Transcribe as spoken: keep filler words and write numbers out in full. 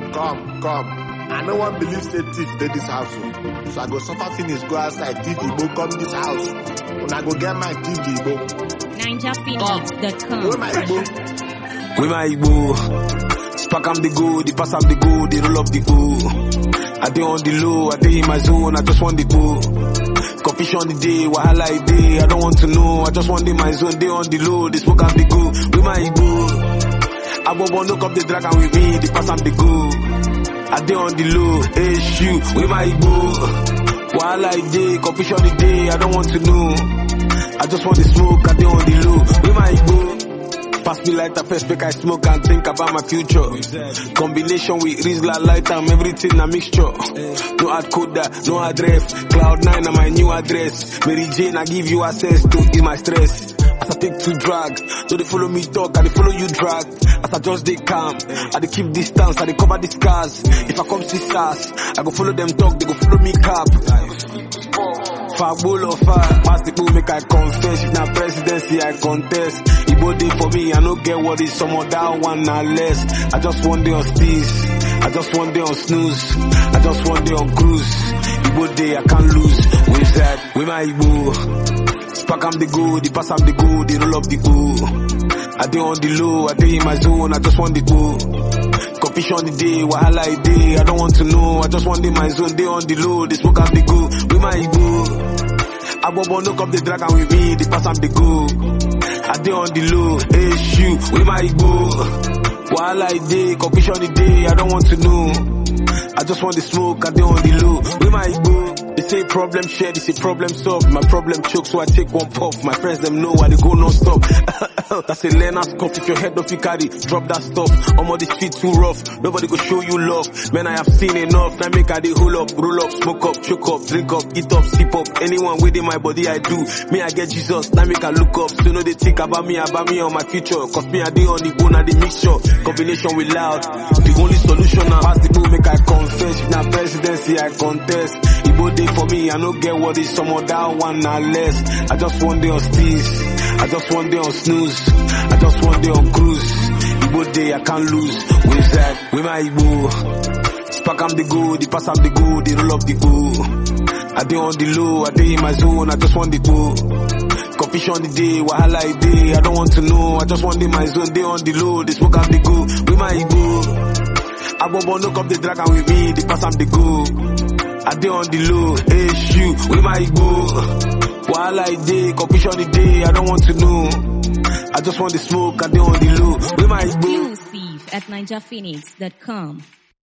Come, come. I no one believe say thief dey this house. So I go suffer finish, go outside, thief Igbo come this house. When I go get my thief Igbo. Ninja Phoenix dot com. Where my Igbo? Where my Igbo? Spark am the go, the pass am the go, the roll up the go. I dey on the low, I dey in my zone, I just want the go. Confusion on the day, wahala I day, I don't want to know, I just want the my zone, dey on the low, the smoke am the go. Where my Igbo? I won't look up the dragon with me, the pass am the go. I dey on the low, hey shoot, where my Igbo? Wahala I day, confusion on the day, I don't want to know. I just want the smoke, I dey on the low, where my Igbo? Pass me lighter first, make I smoke and think about my future. Combination with Rizla, lighter, everything a mixture. No hard coder, no address. Cloud nine na my new address. Mary Jane, I give you access to ease my stress. As I take to drag, so they follow me talk, and they follow you drag. As I just they calm, I they keep distance, I they cover the scars. If I come see stars, I go follow them talk, they go follow me cap. Far bull or fire, pass the bull, make I confess. If na presidency, I contest. Igbo day for me, I no get what is some of that one na less. I just one day on steez, I just one day on snooze, I just one day on cruise. Igbo day, I can't lose. With that, with my Igbo. Spark am the go, the pass am the go, the roll up the go. I dey on the low, I dey in my zone, I just want the go. Confusion on the day, wahala I day, I don't want to know, I just want the my zone, dey on the low, the smoke am the go. With my Igbo. I won't look up the dragon with me, the pass am the go. I dey on the low, hey shoot, with my Igbo. Wahala I day, confusion on the day, I don't want to know. I just want the smoke, I dey on the low, with my Igbo. They say problem shared, they say problem solved. My problem choke, so I take one puff. My friends them know I they go non-stop. That's a learner's cuff. If your head don't fit carry, drop that stuff. I'm on this feet too rough. Nobody go show you love. Man, I have seen enough. Now make I they hold up, roll up, smoke up, choke up, drink up, eat up, sip up. Anyone within my body I do. Me I get Jesus. Now make I look up. So know they think about me, about me on my future. Cause me I dey on the bone and the mixture. Combination with loud. The only solution now. Pass the bull, make I confess. If na presidency I contest. Igbo day for me, I no get what is some of that one na less. I just one day on steez, I just one day on snooze, I just one day on cruise. Igbo day I can't lose. With that, with my Igbo. Spark am the go, the pass am the go, the roll up the go. I dey on the low, I dey in my zone, I just want the go. Confusion on the day, wahala I day, I don't want to know, I just want the my zone, dey on the low, the smoke am the go. With my Igbo. I won't look up the dragon with me, the pass am the go. I dey on the low, hey shoot, with my Igbo. Wahala I day, confusion on the day, I don't want to know. I just want the smoke, I dey on the low, with my Igbo. Exclusive at Ninja Phoenix dot com.